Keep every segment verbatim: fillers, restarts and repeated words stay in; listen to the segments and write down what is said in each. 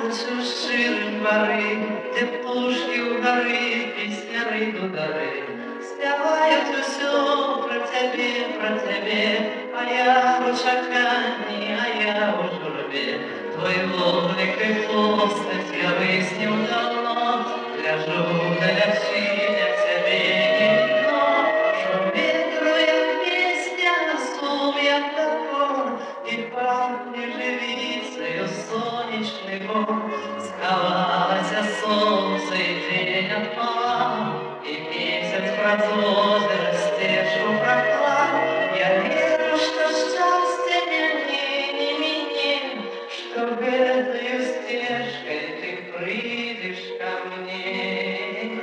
Ширим двори, де птушки у гори, пісняри до дари, співають усю про тебе, про тебе, а я у чаканні, а я у журбі. Твой вогник і постать я виснів давно, ляжу на лячиня тебе вікно, що вітрує пісня, сум як топор, і пахне живицею сонячний бор. Сховалося сонце і день отмала, і місяць прозорий стежку проклав. Я вірю, що щастя мені, не мені, що этой стежкой ты придешь ко мне.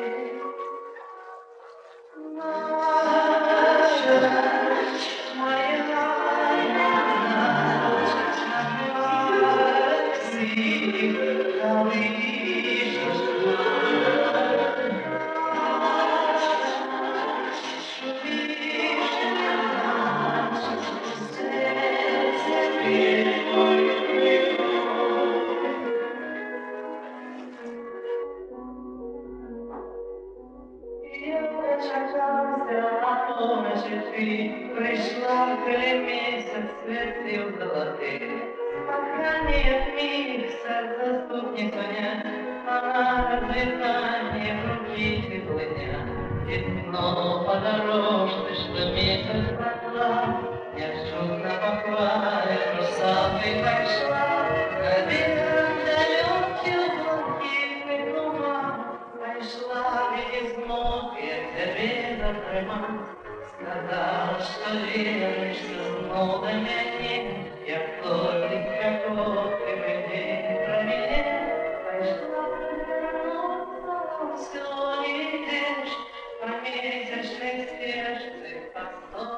Наша, моя пришла, коли місяць світив золотий, спокійний миг, серце стукне коня, вона розлітає в руки теплиня, і снова по дорожці, що місяць прокла, я чудно поклали, русалкой пошла, ходила далекий блакитный туман, пришла без ног, я тебе затримав. Сказала, что веришь, что снова меня, я только короткий день променял. Пошла вернуться, все не идешь, по месячной стежке, по